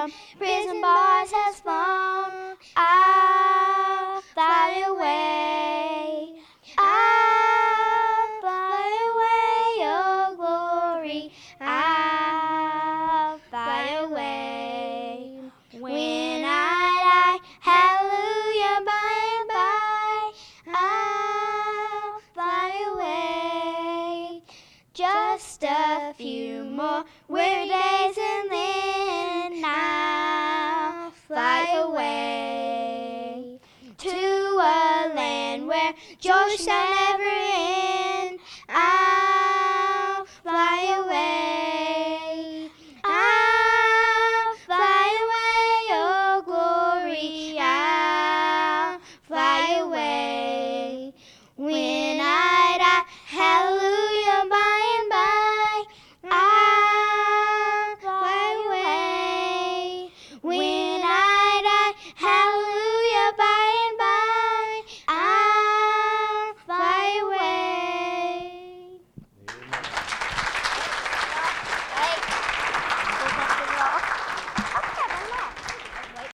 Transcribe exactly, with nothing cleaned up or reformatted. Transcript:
freedom, prison bars has fallen. I'll fly away, I'll fly away, oh glory, I'll fly away. When I die, hallelujah, by and by, I'll fly away. Just a few more weary days and then I'll fly away to a land where joy shall never